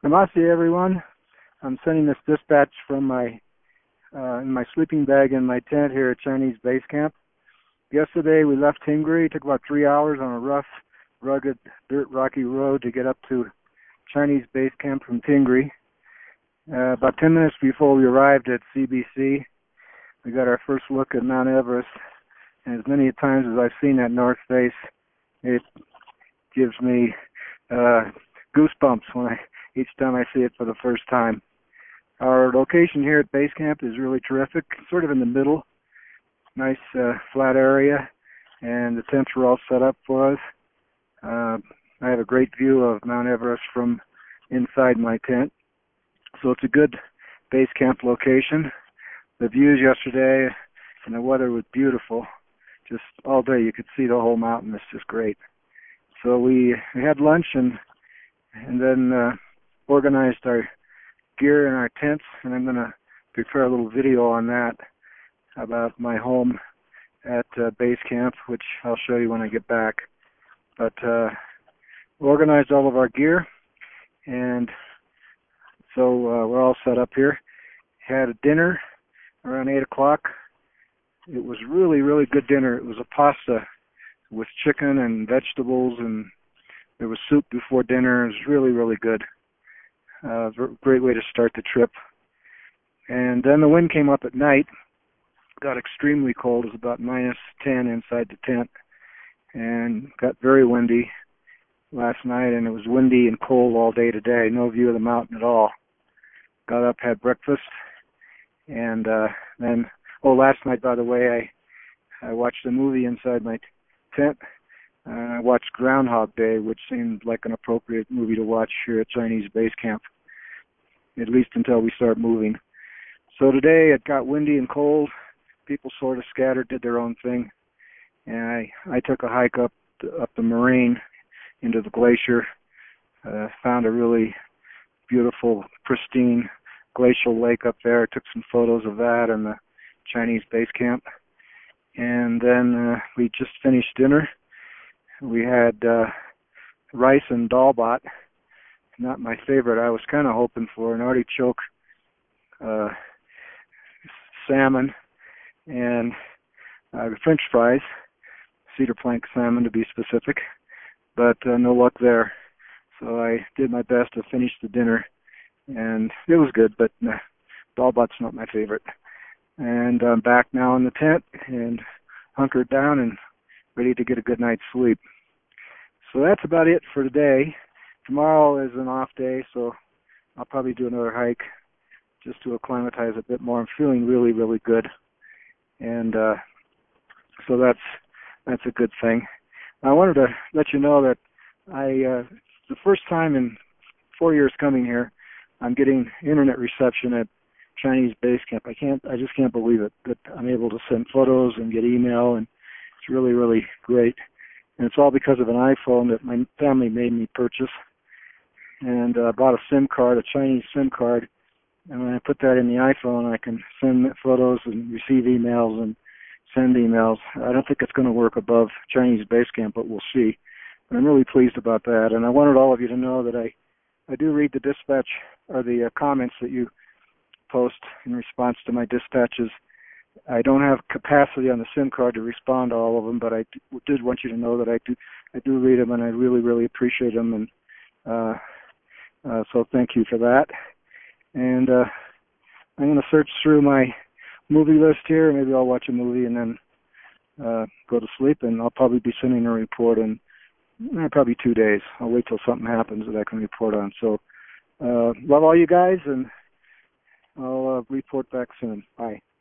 Namaste, everyone. I'm sending this dispatch from my in my sleeping bag in my tent here at Chinese Base Camp. Yesterday we left Tingri. It took about 3 hours on a rough, rugged, dirt rocky road to get up to Chinese Base Camp from Tingri. About 10 minutes before we arrived at CBC, we got our first look at Mount Everest. And as many times as I've seen that north face, it gives me goosebumps each time I see it for the first time. Our location here at Base Camp is really terrific, sort of in the middle. Nice flat area, and the tents are all set up for us. I have a great view of Mount Everest from inside my tent, so it's a good Base Camp location. The views yesterday and the weather was beautiful. Just all day you could see the whole mountain. It's just great. So we had lunch and then organized our gear in our tents, and I'm going to prepare a little video on that about my home at Base Camp, which I'll show you when I get back. But we organized all of our gear, and so we're all set up here. Had a dinner around 8 o'clock. It was really, really good dinner. It was a pasta with chicken and vegetables, and there was soup before dinner. It was really, really good. Great way to start the trip. And then the wind came up at night. Got extremely cold. It was about -10 inside the tent, and got very windy last night, and it was windy and cold all day today. No view of the mountain at all. Got up, had breakfast, and then, last night, by the way, I watched a movie inside my tent. I watched Groundhog Day, which seemed like an appropriate movie to watch here at Chinese Base Camp, at least until we start moving. So today it got windy and cold. People sort of scattered, did their own thing, and I took a hike up the moraine into the glacier. Found a really beautiful, pristine glacial lake up there. I took some photos of that and the Chinese Base Camp. And then we just finished dinner. We had rice and dalbat. Not my favorite. I was kind of hoping for an artichoke, salmon, and French fries, cedar plank salmon to be specific, but no luck there. So I did my best to finish the dinner, and it was good, but dalbat's not my favorite. And I'm back now in the tent and hunkered down and ready to get a good night's sleep. So that's about it for today. Tomorrow is an off day, so I'll probably do another hike just to acclimatize a bit more. I'm feeling really, really good, and so that's a good thing. I wanted to let you know that it's the first time in 4 years coming here, I'm getting internet reception at Chinese Base Camp. I just can't believe it, that I'm able to send photos and get email, and it's really, really great. And it's all because of an iPhone that my family made me purchase. And I bought a SIM card, a Chinese SIM card, and when I put that in the iPhone, I can send photos and receive emails and send emails. I don't think it's going to work above Chinese Base Camp, but we'll see. But I'm really pleased about that, and I wanted all of you to know that I do read the dispatch, or the comments that you post in response to my dispatches. I don't have capacity on the SIM card to respond to all of them, but I did want you to know that I do read them, and I really, really appreciate them, and so thank you for that. And I'm going to search through my movie list here. Maybe I'll watch a movie and then go to sleep, and I'll probably be sending a report in probably 2 days. I'll wait till something happens that I can report on. So love all you guys, and I'll report back soon. Bye.